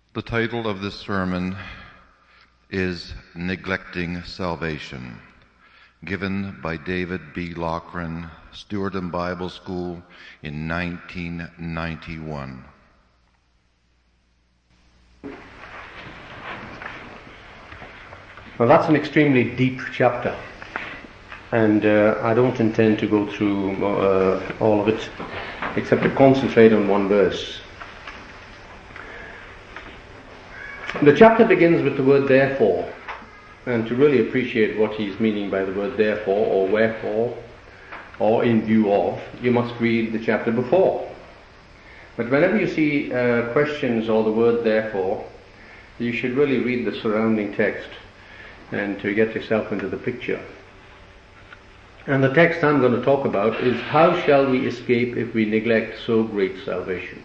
The title of this sermon is Neglecting Salvation, given by David B. Loughran, Stewarden Bible School in 1991. Well, that's an extremely deep chapter, and I don't intend to go through all of it, except to concentrate on one verse. The chapter begins with the word therefore, and to really appreciate what he's meaning by the word therefore, or wherefore, or in view of, you must read the chapter before. But whenever you see questions or the word therefore, you should really read the surrounding text and to get yourself into the picture. And the text I'm going to talk about is, how shall we escape if we neglect so great salvation?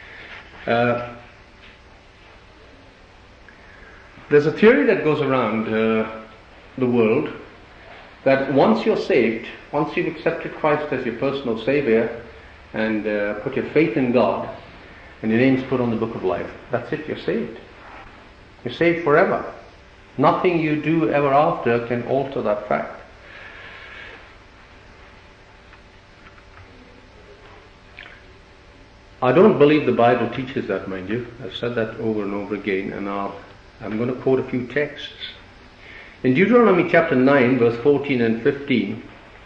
There's a theory that goes around the world that once you're saved, once you've accepted Christ as your personal Savior and put your faith in God and your name's put on the book of life, that's it, you're saved. You're saved forever. Nothing you do ever after can alter that fact. I don't believe the Bible teaches that, mind you. I've said that over and over again, and I'm going to quote a few texts. In Deuteronomy chapter 9, verse 14 and 15,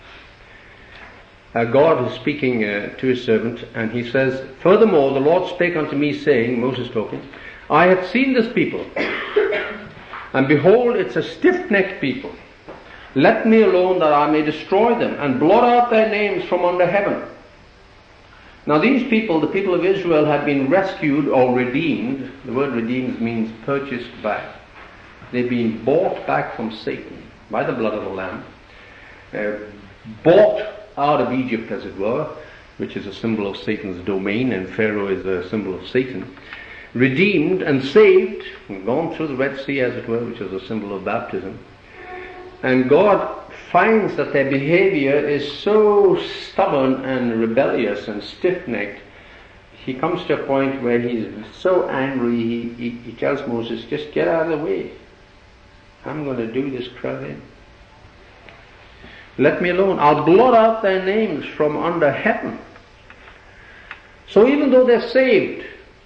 God is speaking to his servant, and he says, "Furthermore, the Lord spake unto me, saying," Moses talking, "I have seen this people, and behold, it's a stiff-necked people. Let me alone that I may destroy them, and blot out their names from under heaven." Now these people, the people of Israel, had been rescued or redeemed. The word redeemed means purchased back. They've been bought back from Satan by the blood of the Lamb. Bought out of Egypt, as it were, which is a symbol of Satan's domain, and Pharaoh is a symbol of Satan. Redeemed and saved, and gone through the Red Sea, as it were, which is a symbol of baptism. And God finds that their behavior is so stubborn and rebellious and stiff-necked. He comes to a point where he's so angry, he tells Moses, "Just get out of the way. I'm going to do this crowd in. Let me alone. I'll blot out their names from under heaven." So even though they're saved,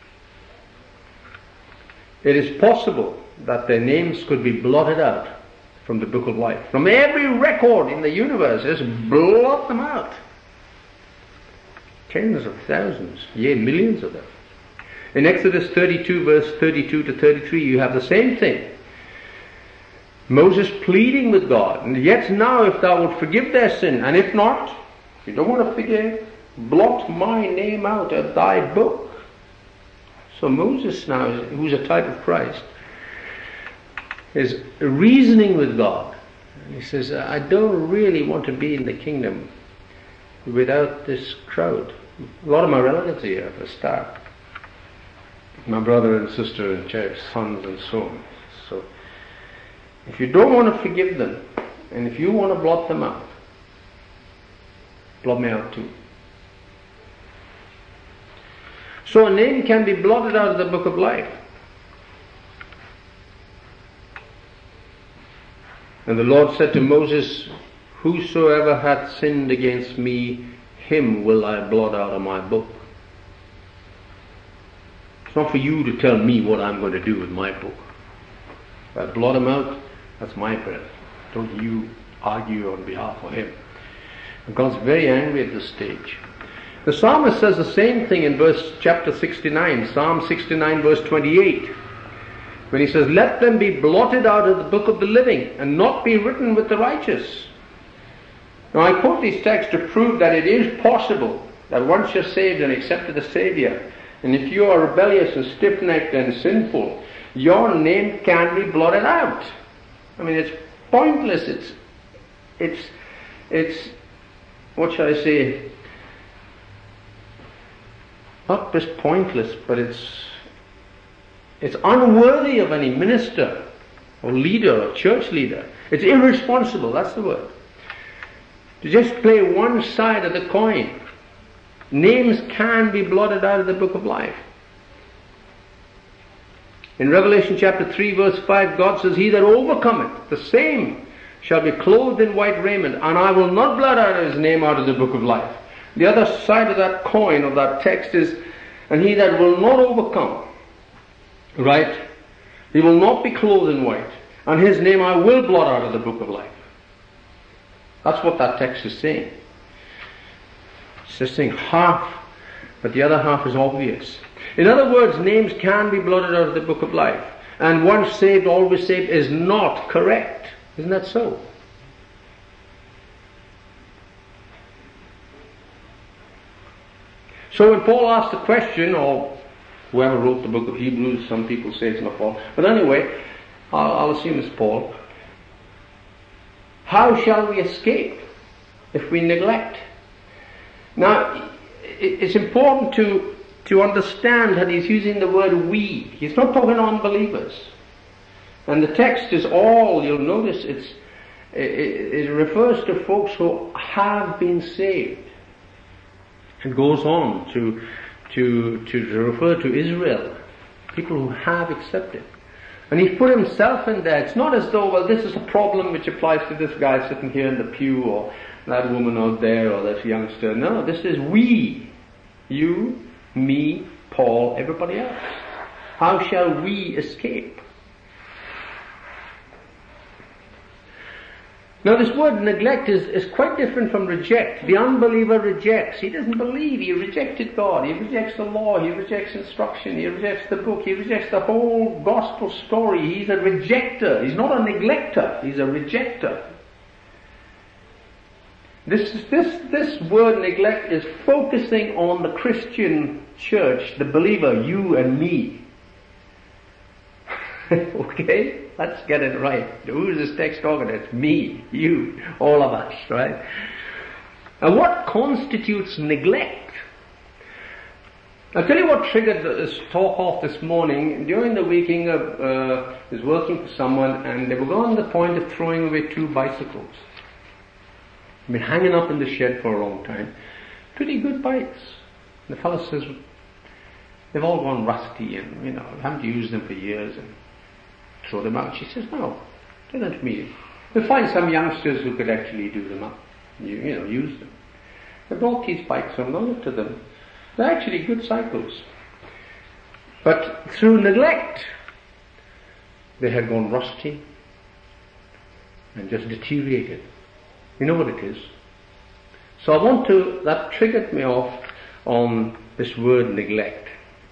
it is possible that their names could be blotted out from the book of life. From every record in the universe, just blot them out. Tens of thousands, yea, millions of them. In Exodus 32, verse 32 to 33, you have the same thing. Moses pleading with God, "And yet now if thou wilt forgive their sin, and if not, if you don't want to forgive, blot my name out of thy book." So Moses now, who's a type of Christ, is reasoning with God. And he says, "I don't really want to be in the kingdom without this crowd. A lot of my relatives here, for a start. My brother and sister in church, sons and so on. So, if you don't want to forgive them, and if you want to blot them out, blot me out too." So a name can be blotted out of the book of life. And the Lord said to Moses, "Whosoever hath sinned against me, him will I blot out of my book." It's not for you to tell me what I'm going to do with my book. If I blot him out, that's my breath. Don't you argue on behalf of him. And God's very angry at this stage. The psalmist says the same thing in chapter 69, Psalm 69, verse 28. When he says, "Let them be blotted out of the book of the living, and not be written with the righteous." Now I quote these texts to prove that it is possible that once you're saved and accepted the Savior, and if you are rebellious and stiff-necked and sinful, your name can be blotted out. I mean, it's pointless. It's what shall I say? Not just pointless, but it's unworthy of any minister or leader or church leader. It's irresponsible, that's the word. To just play one side of the coin. Names can be blotted out of the book of life. In Revelation chapter 3 verse 5, God says, he that overcometh, the same shall be clothed in white raiment, and I will not blot out his name out of the book of life. The other side of that coin, of that text is, and he that will not overcome, right, he will not be clothed in white, and his name I will blot out of the book of life. That's what that text is saying. It's just saying half, but the other half is obvious. In other words, names can be blotted out of the book of life. And once saved, always saved is not correct. Isn't that so? So when Paul asked the question, or whoever wrote the book of Hebrews, some people say it's not Paul, but anyway, I'll assume it's Paul. How shall we escape if we neglect? Now, it's important to understand that he's using the word we. He's not talking unbelievers. And the text is all, you'll notice, it refers to folks who have been saved. It goes on to refer to Israel, people who have accepted. And he's put himself in there. It's not as though, well, this is a problem which applies to this guy sitting here in the pew, or that woman out there, or this youngster. No, this is we. You, me, Paul, everybody else. How shall we escape? Now this word neglect is quite different from reject. The unbeliever rejects. He doesn't believe. He rejected God. He rejects the law. He rejects instruction. He rejects the book. He rejects the whole gospel story. He's a rejecter. He's not a neglecter. He's a rejecter. This word neglect is focusing on the Christian church, the believer, you and me. Okay? Let's get it right. Who is this text talking about? It's me, you, all of us, right? And what constitutes neglect? I'll tell you what triggered this talk off this morning. During the week, Inga was working for someone, and they were on the point of throwing away 2 bicycles. Been hanging up in the shed for a long time. Pretty good bikes. The fellow says, they've all gone rusty and, haven't used them for years, and throw them out. She says, no, give them to me. We'll find some youngsters who could actually do them up, use them. They brought these bikes home, I looked at them. They're actually good cycles. But through neglect, they had gone rusty and just deteriorated. You know what it is. So that triggered me off on this word neglect.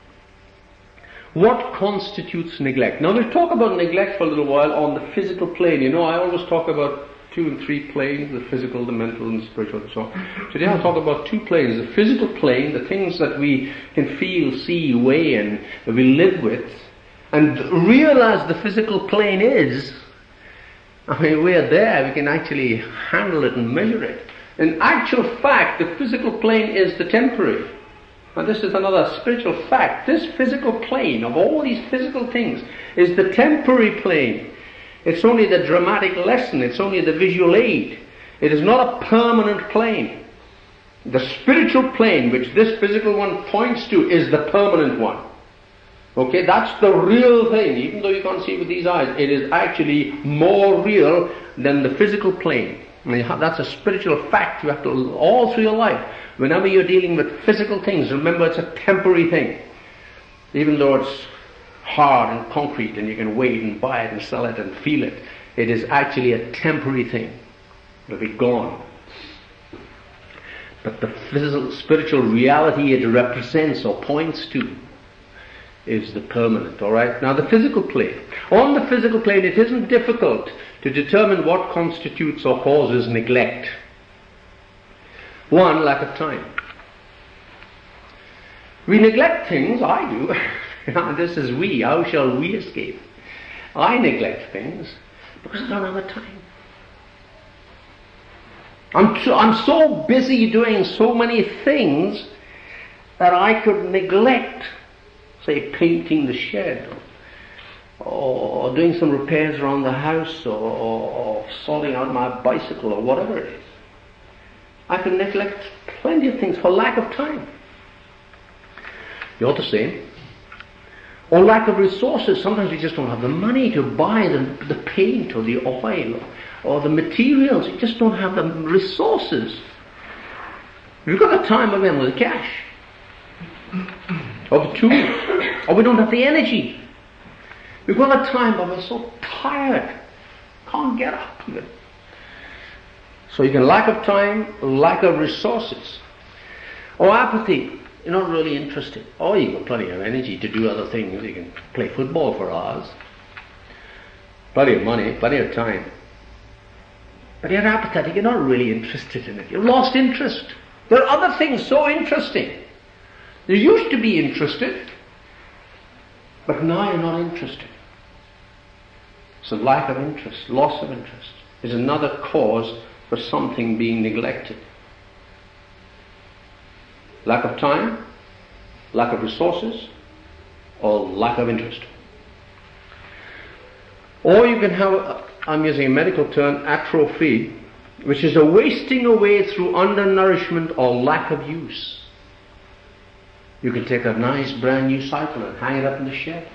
What constitutes neglect? Now we'll talk about neglect for a little while on the physical plane. I always talk about 2 and 3 planes, the physical, the mental, and the spiritual, and so on. Today I'll talk about 2 planes. The physical plane, the things that we can feel, see, weigh, and that we live with, and realize the physical plane is, we're there, we can actually handle it and measure it. In actual fact, the physical plane is the temporary. And this is another spiritual fact. This physical plane, of all these physical things, is the temporary plane. It's only the dramatic lesson. It's only the visual aid. It is not a permanent plane. The spiritual plane, which this physical one points to, is the permanent one. Okay, that's the real thing. Even though you can't see with these eyes, it is actually more real than the physical plane. That's a spiritual fact you have to, all through your life. Whenever you're dealing with physical things, remember it's a temporary thing. Even though it's hard and concrete and you can weigh it and buy it and sell it and feel it, it is actually a temporary thing. It'll be gone. But the physical, spiritual reality it represents or points to is the permanent, alright? Now the physical plane. On the physical plane, it isn't difficult to determine what constitutes or causes neglect. 1, lack of time. We neglect things, I do. This is we, how shall we escape? I neglect things because I don't have the time. I'm so busy doing so many things that I could neglect, say, painting the shed, or doing some repairs around the house, or sorting out my bicycle, or whatever it is. I could neglect plenty of things for lack of time. You're the same. Or lack of resources. Sometimes we just don't have the money to buy the paint or the oil or the materials. We just don't have the resources. We've got the time, but we haven't got the cash. Or the tools. Or we don't have the energy. We've got the time, but we're so tired. Can't get up even. So you can lack of time, lack of resources. Or apathy. You're not really interested. Or you've got plenty of energy to do other things. You can play football for hours. Plenty of money, plenty of time. But you're apathetic. You're not really interested in it. You've lost interest. There are other things so interesting. You used to be interested, but now you're not interested. So lack of interest, loss of interest, is another cause for something being neglected. Lack of time, lack of resources, or lack of interest. Or you can have, I'm using a medical term, atrophy, which is a wasting away through undernourishment or lack of use. You can take a nice brand new cycle and hang it up in the shed.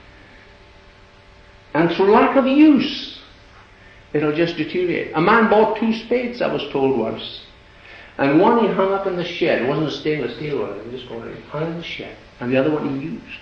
And through lack of use, it'll just deteriorate. A man bought 2 spades, I was told once. And one he hung up in the shed. It wasn't a stainless steel one. He just hung in the shed. And the other one he used.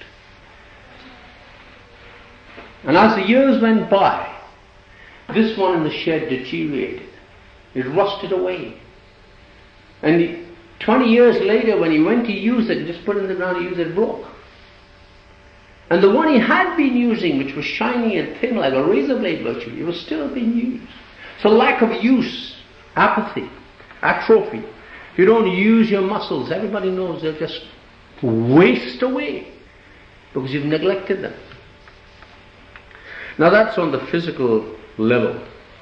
And as the years went by, this one in the shed deteriorated. It rusted away. And 20 years later, when he went to use it, just put it in the ground to use it, broke. And the one he had been using, which was shiny and thin like a razor blade virtually, it was still being used. So lack of use, apathy, atrophy. If you don't use your muscles, everybody knows they'll just waste away because you've neglected them. Now that's on the physical level.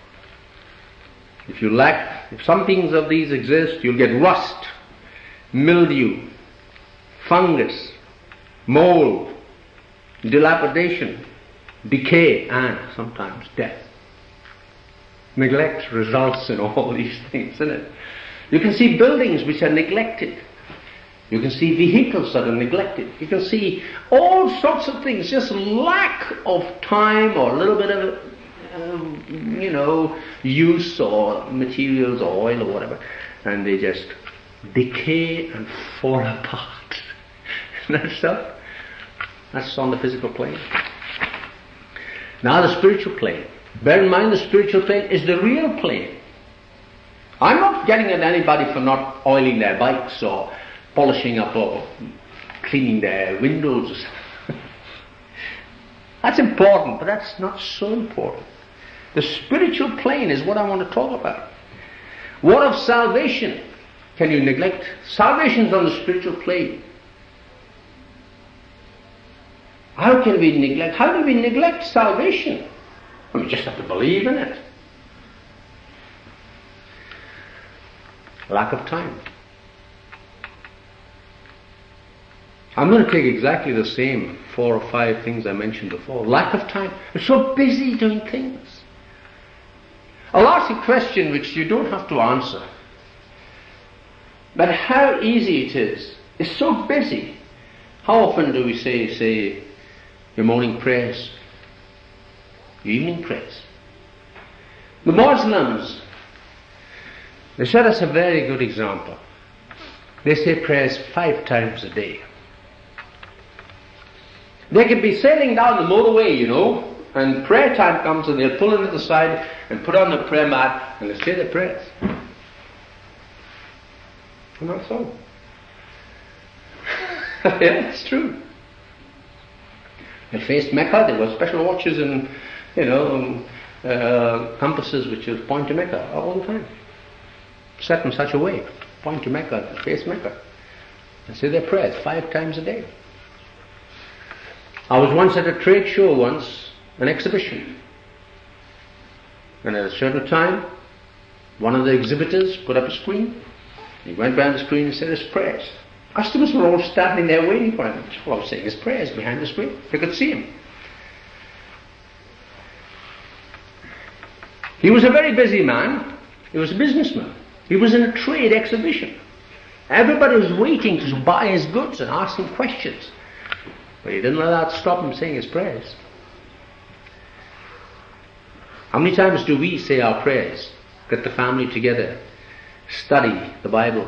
If some things of these exist, you'll get rust, mildew, fungus, mold, dilapidation, decay, and sometimes death. Neglect results in all these things, isn't it? You can see buildings which are neglected. You can see vehicles that are neglected. You can see all sorts of things, just lack of time or a little bit of use or materials or oil or whatever, and they just decay and fall apart. That stuff, that's on the physical plane. Now the spiritual plane. Bear in mind the spiritual plane is the real plane. I'm not getting at anybody for not oiling their bikes or polishing up or cleaning their windows. That's important, but that's not so important. The spiritual plane is what I want to talk about. What of salvation can you neglect? Salvation is on the spiritual plane. How can we neglect? How do we neglect salvation? We just have to believe in it. Lack of time. I'm going to take exactly the same 4 or 5 things I mentioned before. Lack of time. We're so busy doing things. I'll ask a question which you don't have to answer. But how easy it is. It's so busy. How often do we say your morning prayers, your evening prayers? The Muslims, they set us a very good example. They say prayers 5 times a day. They could be sailing down the motorway, and prayer time comes and they'll pull into the side and put on the prayer mat and they'll say their prayers. And that's so. Yeah, it's true. They faced Mecca, there were special watches and, compasses which would point to Mecca all the time. Set in such a way, point to Mecca, face Mecca. And say their prayers 5 times a day. I was once at a trade show an exhibition. And at a certain time, one of the exhibitors put up a screen. He went behind the screen and said his prayers. Customers were all standing there waiting for him. All I was saying his prayers behind the screen. They could see him. He was a very busy man. He was a businessman. He was in a trade exhibition. Everybody was waiting to buy his goods and ask him questions. But he didn't let that stop him saying his prayers. How many times do we say our prayers? Get the family together, study the Bible.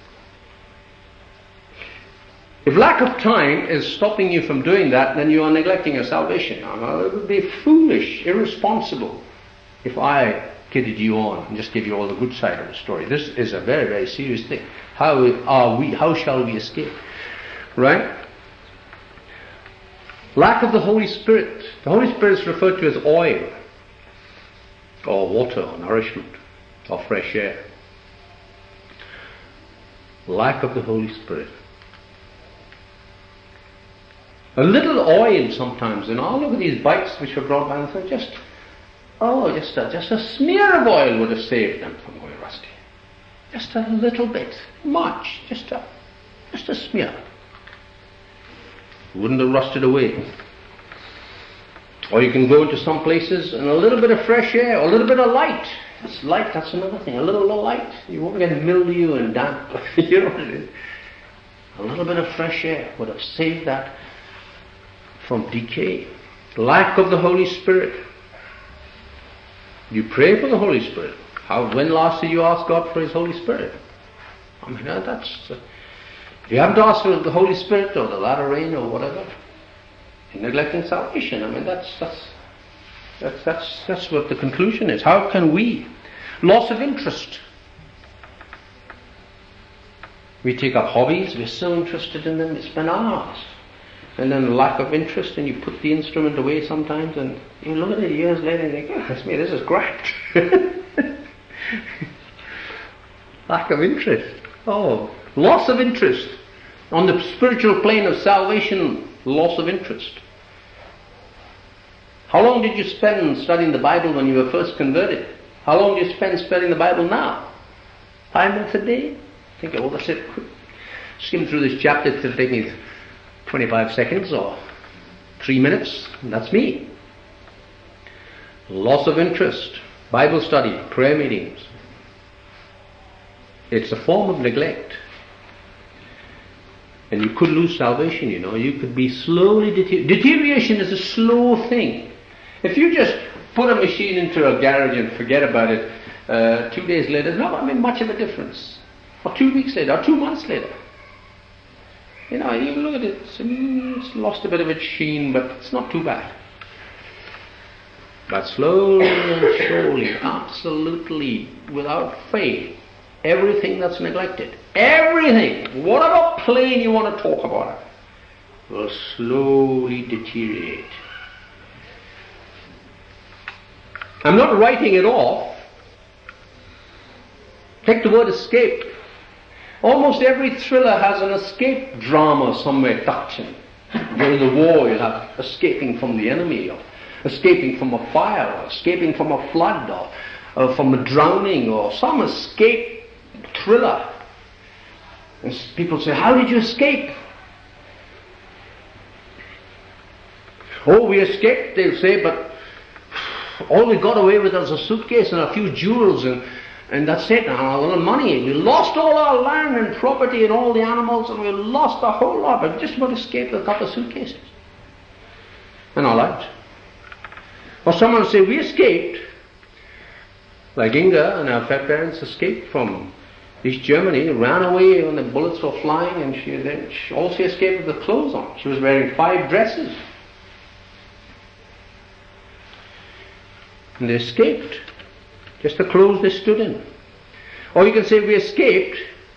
If lack of time is stopping you from doing that, then you are neglecting your salvation. It would be foolish, irresponsible if I kidded you on and just give you all the good side of the story. This is a very, very serious thing. How shall we escape? Right? Lack of the Holy Spirit. The Holy Spirit is referred to as oil, or water, or nourishment, or fresh air. Lack of the Holy Spirit. A little oil sometimes, I'll look at these bikes which were brought by and think, just a smear of oil would have saved them from going rusty. Just a little bit, much, just a smear. Wouldn't have rusted away. Or you can go into some places and a little bit of fresh air, or a little bit of light. That's another thing. A little light. You won't get mildew and damp. You know what it is. A little bit of fresh air would have saved that from decay. Lack of the Holy Spirit. You pray for the Holy Spirit. When last did you ask God for His Holy Spirit? If you haven't asked for the Holy Spirit or the latter rain or whatever, you're neglecting salvation. That's what the conclusion is. How can we? Loss of interest. We take up hobbies, we're so interested in them, we spend hours. And then lack of interest, and you put the instrument away sometimes, and you look at it years later and think, this is great. Lack of interest. Loss of interest. On the spiritual plane of salvation, loss of interest. How long did you spend studying the Bible when you were first converted? How long do you spend studying the Bible now? 5 minutes a day? Think, that's it. Skim through this chapter, it'll take me 25 seconds or 3 minutes. That's me. Loss of interest. Bible study, prayer meetings. It's a form of neglect. And you could lose salvation, You could be slowly deterioration is a slow thing. If you just put a machine into a garage and forget about it, 2 days later, it's not going to make much of a difference. Or 2 weeks later, or 2 months later. You look at it, it's lost a bit of its sheen, but it's not too bad. But slowly and surely, absolutely, without faith, everything that's neglected, everything, whatever plane you want to talk about it, will slowly deteriorate. I'm not writing it off. Take the word escape. Almost every thriller has an escape drama somewhere tucked in. During the war, you'll have escaping from the enemy, or escaping from a fire, or escaping from a flood, or from a drowning, or some escape thriller. And people say, how did you escape? We escaped, they'll say, but all we got away with was a suitcase and a few jewels, and that's it, and a little money. We lost all our land and property and all the animals, and we lost a whole lot, but just about escaped with a couple of suitcases and our lives. Or someone will say, we escaped, like Inga and her parents escaped from East Germany, ran away when the bullets were flying, and she also escaped with the clothes on. She was wearing 5 dresses. And they escaped. Just the clothes they stood in. Or you can say, we escaped,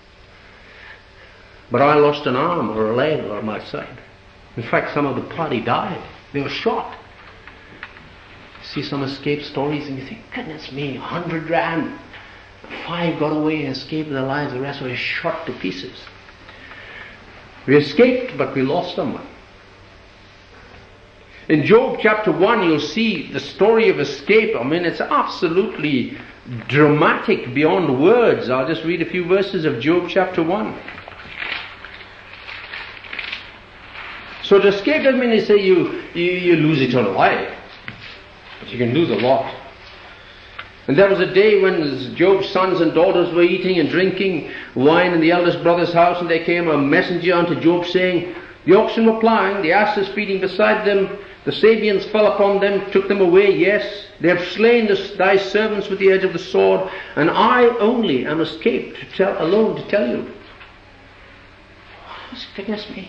but I lost an arm or a leg or my side. In fact, some of the party died. They were shot. See some escape stories and you think, goodness me, 100 ran. 5 got away and escaped their lives. The rest were shot to pieces. We escaped, but we lost someone. In Job chapter 1, you'll see the story of escape. It's absolutely dramatic beyond words. I'll just read a few verses of Job chapter 1. So to escape doesn't mean they say you lose eternal life. But you can lose a lot. And there was a day when Job's sons and daughters were eating and drinking wine in the eldest brother's house, and there came a messenger unto Job saying, The oxen were plowing, the asses feeding beside them, the Sabians fell upon them, took them away, yes. They have slain thy servants with the edge of the sword, and I only am escaped alone to tell you. Oh, goodness me.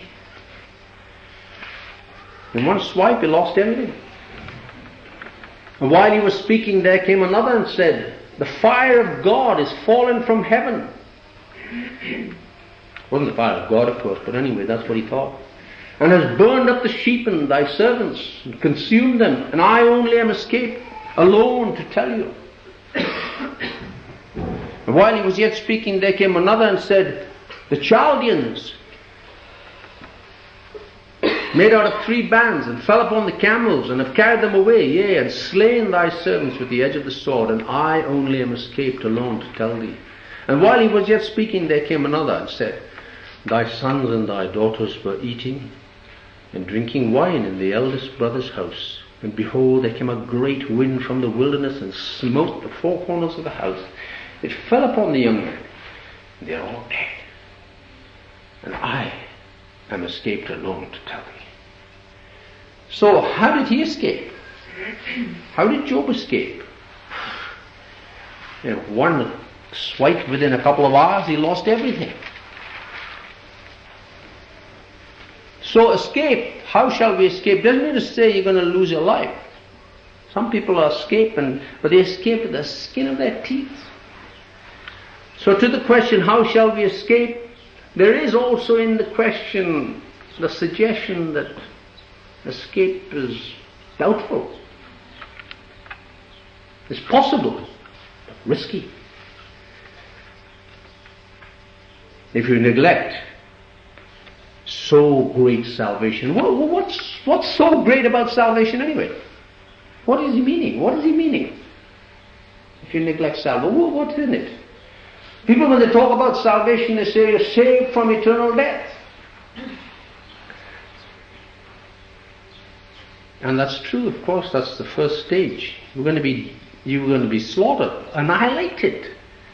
In one swipe he lost everything. And while he was speaking, there came another and said, the fire of God is fallen from heaven. It wasn't the fire of God, of course, but anyway, that's what he thought. And has burned up the sheep and thy servants, and consumed them, and I only am escaped alone to tell you. And while he was yet speaking, there came another and said, the Chaldeans made out of 3 bands, and fell upon the camels, and have carried them away, yea, and slain thy servants with the edge of the sword, and I only am escaped alone to tell thee. And while he was yet speaking, there came another and said, thy sons and thy daughters were eating and drinking wine in the eldest brother's house. And behold, there came a great wind from the wilderness, and smote the 4 corners of the house. It fell upon the young men, and they are all dead. And I am escaped alone to tell thee. So, how did he escape? How did Job escape? One swipe within a couple of hours, he lost everything. So escape, how shall we escape? Doesn't mean to say you're going to lose your life. Some people escape, but they escape with the skin of their teeth. So to the question, how shall we escape? There is also in the question the suggestion that escape is doubtful. It's possible, but risky. If you neglect so great salvation. What's so great about salvation anyway? What is he meaning? What is he meaning? If you neglect salvation, what's in it? People, when they talk about salvation, they say you're saved from eternal death. And that's true, of course. That's the first stage. You're going to be slaughtered, annihilated,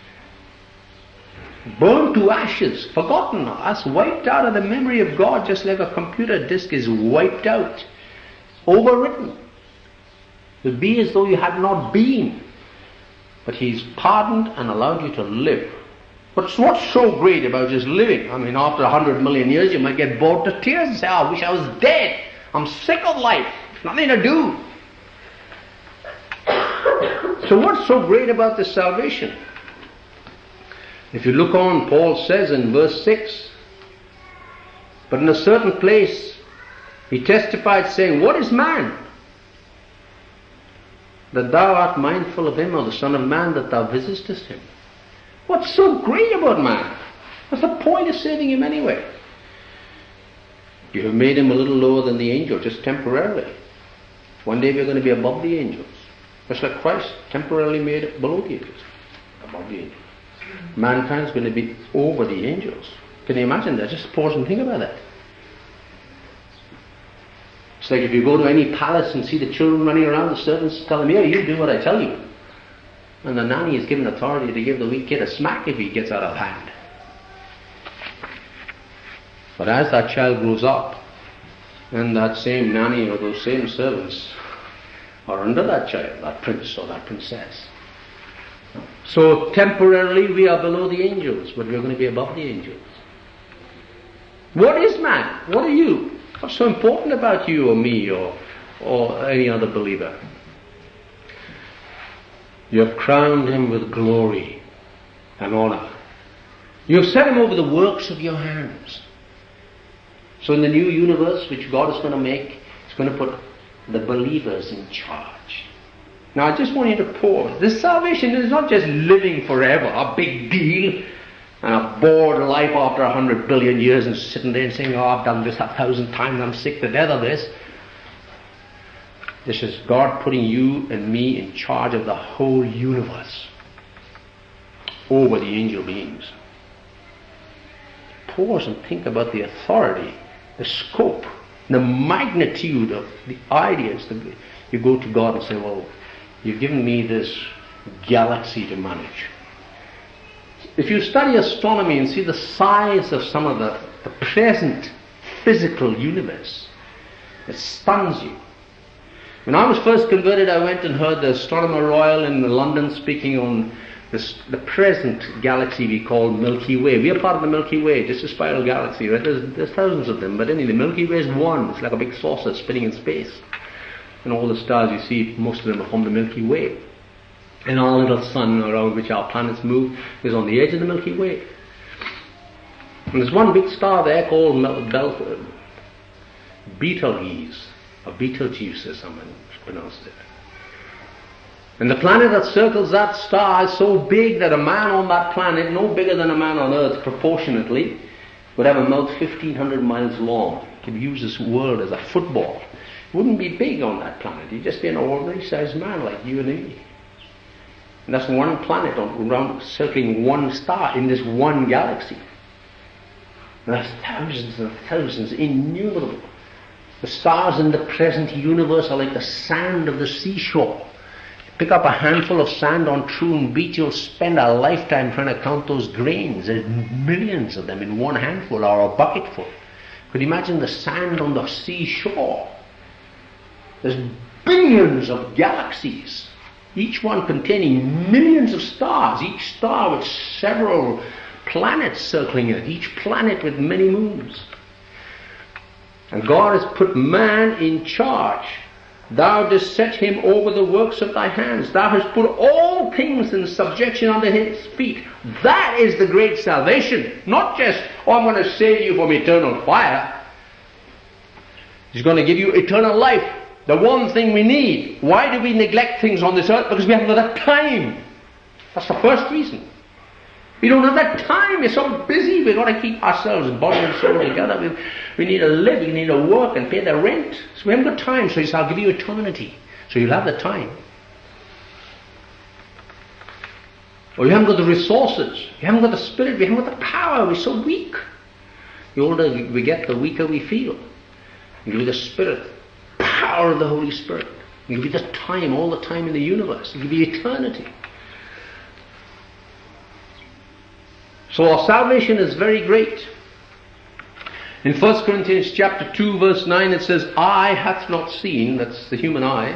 burned to ashes, forgotten, us wiped out of the memory of God, just like a computer disk is wiped out, overwritten. It would be as though you had not been, but He's pardoned and allowed you to live. But what's so great about just living? I mean, after 100 million years, you might get bored to tears and say, I wish I was dead. I'm sick of life. Nothing to do. So what's so great about this salvation? If you look on, Paul says in verse 6, but in a certain place he testified, saying, what is man, that thou art mindful of him, or the Son of Man, that thou visitest him? What's so great about man? What's the point of saving him anyway? You have made him a little lower than the angel, just temporarily. One day we're going to be above the angels. Just like Christ temporarily made below the angels, above the angels. Mankind's going to be over the angels. Can you imagine that? Just pause and think about that. It's like if you go to any palace and see the children running around, the servants tell them, yeah, you do what I tell you. And the nanny is given authority to give the weak kid a smack if he gets out of hand. But as that child grows up, and that same nanny or those same servants are under that child, that prince or that princess. So temporarily we are below the angels, but we're going to be above the angels. What is man? What are you? What's so important about you or me or any other believer? You have crowned him with glory and honor. You have set him over the works of your hands. So in the new universe which God is going to make, He's going to put the believers in charge. Now I just want you to pause. This salvation is not just living forever, a big deal, and a bored life after 100 billion years and sitting there and saying, oh, I've done this 1,000 times, I'm sick to death of this. This is God putting you and me in charge of the whole universe, over the angel beings. Pause and think about the authority, the scope, the magnitude of the ideas. You go to God and say, well, you've given me this galaxy to manage. If you study astronomy and see the size of some of the present physical universe. It stuns you. When I was first converted, I went and heard the Astronomer Royal in London speaking on the present galaxy we call Milky Way. We are part of the Milky Way, just a spiral galaxy, right? There's thousands of them, but anyway, the Milky Way is one. It's like a big saucer spinning in space. And all the stars you see, most of them are from the Milky Way. And our little sun around which our planets move is on the edge of the Milky Way. And there's one big star there called Betelgeuse, or Betelgeuse as someone pronounced it. And the planet that circles that star is so big that a man on that planet, no bigger than a man on Earth proportionately, would have a mouth 1,500 miles long. You could use this world as a football. He wouldn't be big on that planet. He'd just be an ordinary sized man like you and me. And that's one planet around circling one star in this one galaxy. And there's thousands and thousands, innumerable. The stars in the present universe are like the sand of the seashore. Pick up a handful of sand on Troon Beach, you'll spend a lifetime trying to count those grains. There's millions of them in one handful or a bucketful. Could you imagine the sand on the seashore? There's billions of galaxies, each one containing millions of stars, each star with several planets circling it, each planet with many moons. And God has put man in charge. Thou didst set him over the works of thy hands. Thou hast put all things in subjection under his feet. That is the great salvation. Not just, I'm going to save you from eternal fire. He's going to give you eternal life. The one thing we need. Why do we neglect things on this earth? Because we haven't got that time. That's the first reason. We don't have that time. We're so busy. We've got to keep ourselves, body and soul, together. We need to live. We need to work and pay the rent. So we haven't got time. So he says, I'll give you eternity. So you'll have the time. Or you haven't got the resources. You haven't got the spirit. We haven't got the power. We're so weak. The older we get, the weaker we feel. You give you the spirit, power of the Holy Spirit. You give you the time, all the time in the universe. You give you eternity. So our salvation is very great. In 1 Corinthians chapter 2 verse 9 it says, eye hath not seen, that's the human eye,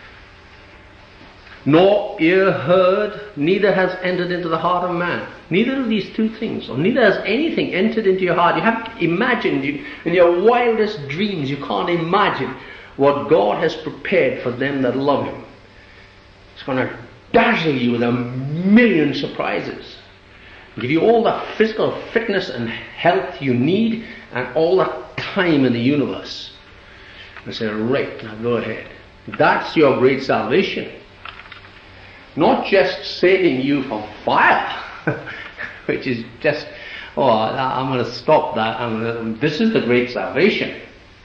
nor ear heard, neither has entered into the heart of man. Neither of these two things, or neither has anything entered into your heart. You haven't imagined, in your wildest dreams, you can't imagine what God has prepared for them that love him. It's going to dazzle you with a million surprises. Give you all the physical fitness and health you need and all the time in the universe. And say, right, now go ahead. That's your great salvation. Not just saving you from fire, which is just, I'm going to stop that. This is the great salvation.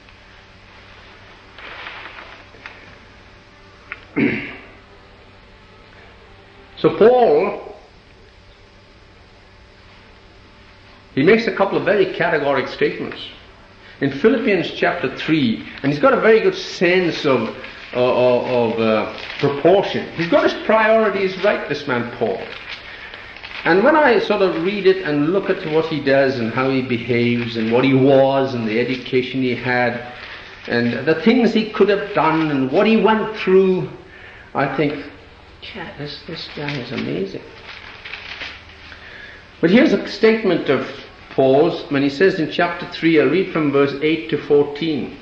So Paul, he makes a couple of very categoric statements. In Philippians chapter 3, and he's got a very good sense of proportion. He's got his priorities right, this man Paul. And when I sort of read it and look at what he does and how he behaves and what he was and the education he had and the things he could have done and what he went through, I think, yeah, this guy is amazing. But here's a statement of Paul's when he says in chapter 3, I'll read from verse 8 to 14.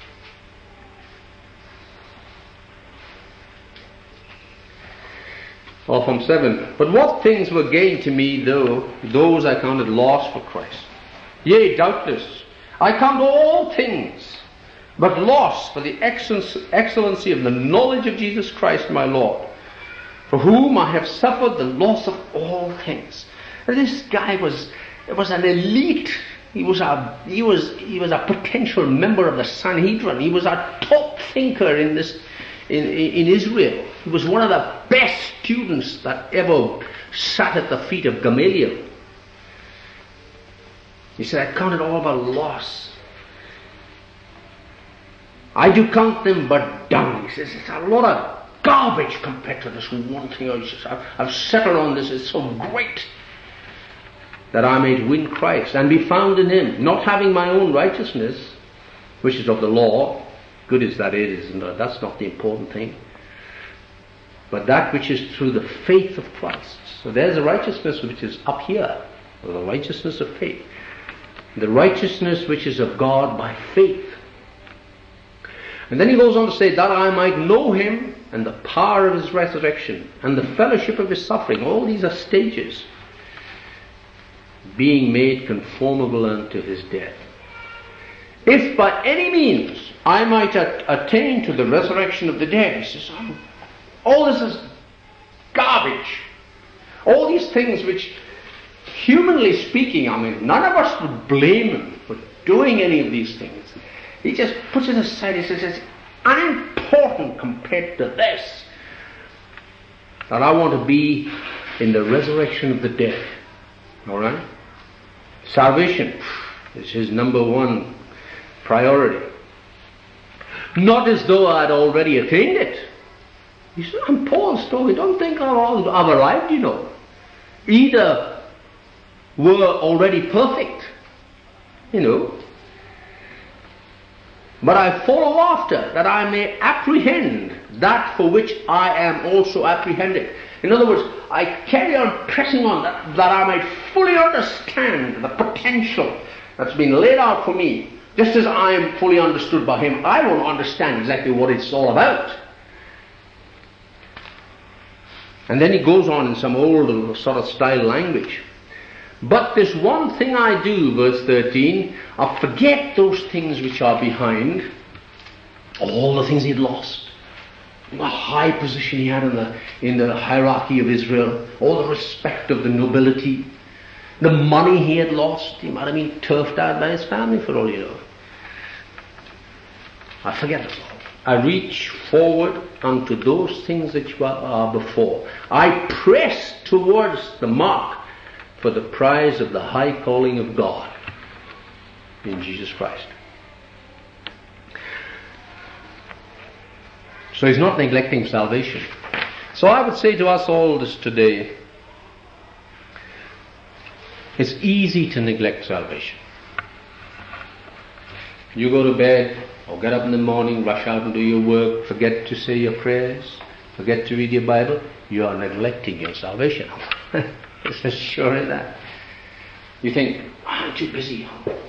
Or from 7. But what things were gained to me, though, those I counted loss for Christ. Yea, doubtless, I count all things but loss for the excellency of the knowledge of Jesus Christ my Lord, for whom I have suffered the loss of all things. And this guy was an elite. He was a potential member of the Sanhedrin. He was a top thinker in Israel. He was one of the best students that ever sat at the feet of Gamaliel. He said, I count it all but loss. I do count them but dung. He says, it's a lot of garbage compared to this one thing. I've settled on this. It's so great. that I might win Christ and be found in him, not having my own righteousness, which is of the law, good as that is, that's not the important thing, but that which is through the faith of Christ. So there's a righteousness which is up here, the righteousness of faith. The righteousness which is of God by faith. And then he goes on to say, that I might know him and the power of his resurrection and the fellowship of his suffering. All these are stages. Being made conformable unto his death. If by any means I might attain to the resurrection of the dead. He says, all this is garbage. All these things which, humanly speaking, none of us would blame him for doing any of these things. He just puts it aside. He says, it's unimportant compared to this. That I want to be in the resurrection of the dead. Alright? Salvation is his number one priority. Not as though I had already attained it. He said, I'm Paul's story. Don't think I've arrived, Either were already perfect, but I follow after, that I may apprehend that for which I am also apprehended. In other words, I carry on pressing on that I might fully understand the potential that's been laid out for me. Just as I am fully understood by him, I want to understand exactly what it's all about. And then he goes on in some old sort of style language. But this one thing I do, verse 13, I forget those things which are behind, all the things he'd lost, the high position he had in the hierarchy of Israel, all the respect of the nobility, the money he had lost. He might have been turfed out by his family for all you know. I forget it all. I reach forward unto those things which are before. I press towards the mark for the prize of the high calling of God in Jesus Christ. So he's not neglecting salvation. So I would say to us all this today, it's easy to neglect salvation. You go to bed or get up in the morning, rush out and do your work, forget to say your prayers, forget to read your Bible, you are neglecting your salvation. It's as sure as that. You think, I'm too busy.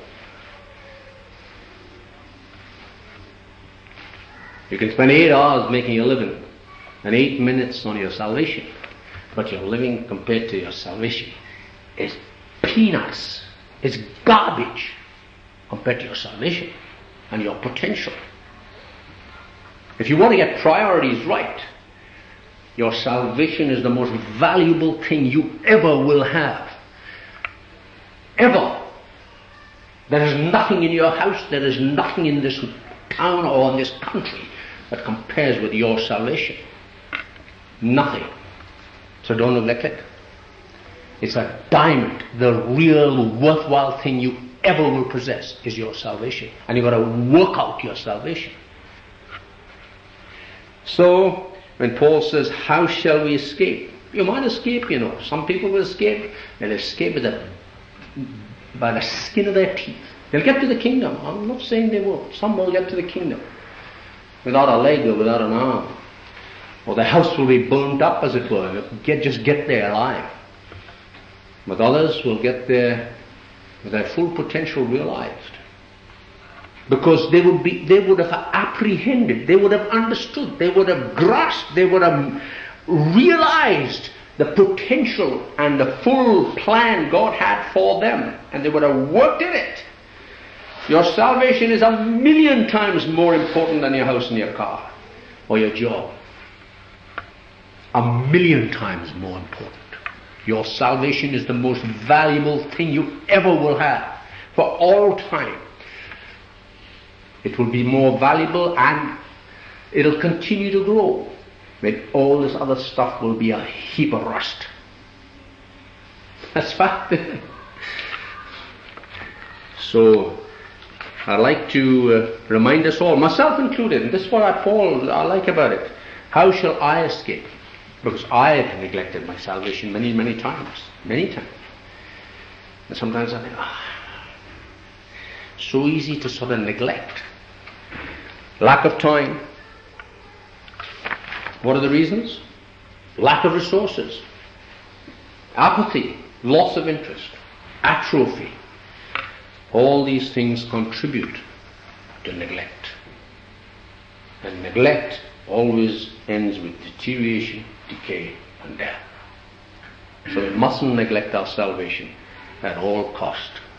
You can spend 8 hours making a living and 8 minutes on your salvation, but your living compared to your salvation is peanuts. It's garbage compared to your salvation and your potential. If you want to get priorities right, your salvation is the most valuable thing you ever will have. Ever. There is nothing in your house, there is nothing in this town or in this country that compares with your salvation. Nothing. So don't neglect it. It's a diamond. The real worthwhile thing you ever will possess is your salvation. And you've got to work out your salvation. So, when Paul says, how shall we escape? You might escape, Some people will escape. They'll escape by the skin of their teeth. They'll get to the kingdom. I'm not saying they won't. Some will get to the kingdom without a leg or without an arm. Or the house will be burnt up, as it were. Just get there alive. But others will get there with their full potential realized. Because they would have apprehended, they would have understood, they would have grasped, they would have realized the potential and the full plan God had for them, and they would have worked in it. Your salvation is 1,000,000 times more important than your house and your car or your job. 1,000,000 times more important. Your salvation is the most valuable thing you ever will have for all time. It will be more valuable and it'll continue to grow. When all this other stuff will be a heap of rust. That's fact. So, I'd like to remind us all, myself included, and this is what I like about it. How shall I escape? Because I have neglected my salvation many, many times. Many times. And sometimes I think, so easy to sort of neglect. Lack of time. What are the reasons? Lack of resources, apathy, loss of interest, atrophy. All these things contribute to neglect. And neglect always ends with deterioration, decay, and death. So we mustn't neglect our salvation at all cost.